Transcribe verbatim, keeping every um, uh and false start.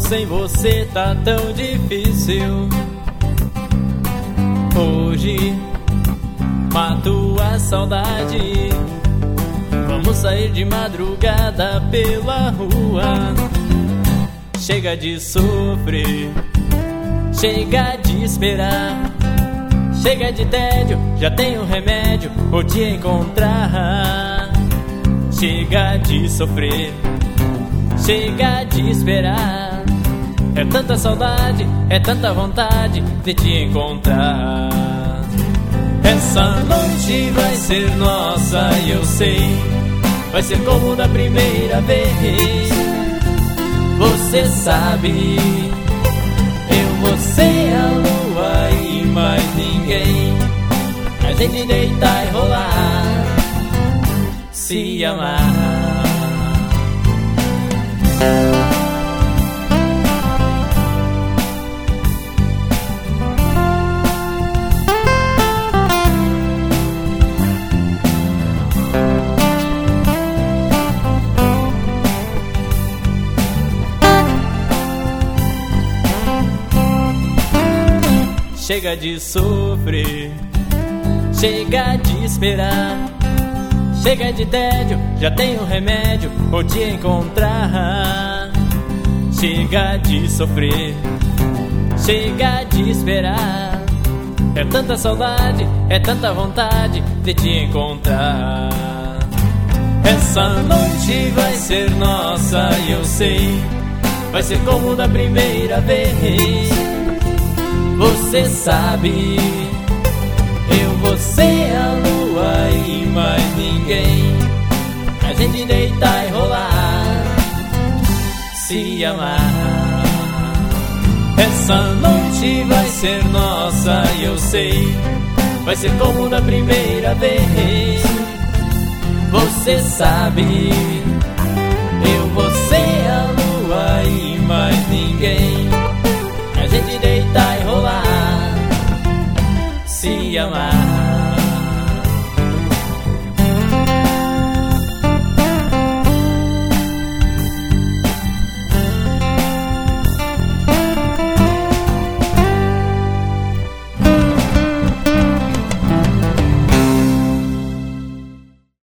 sem você tá tão difícil. Hoje mato a saudade. Vamos sair de madrugada pela rua. Chega de sofrer, chega de esperar, chega de tédio, já tenho remédio, vou te encontrar. Chega de sofrer, chega de esperar, é tanta saudade, é tanta vontade de te encontrar. Essa noite vai ser nossa e eu sei, vai ser como da primeira vez. Você sabe, eu, você, a lua e mais ninguém. A gente deitar e rolar, se amar. Chega de sofrer, chega de esperar, chega de tédio, já tenho remédio, vou te encontrar. Chega de sofrer, chega de esperar, é tanta saudade, é tanta vontade de te encontrar. Essa noite vai ser nossa e eu sei, vai ser como da primeira vez. Você sabe, eu, você, a lua e mais ninguém. A gente deitar e rolar, se amar. Essa noite vai ser nossa e eu sei, vai ser como da primeira vez. Você sabe,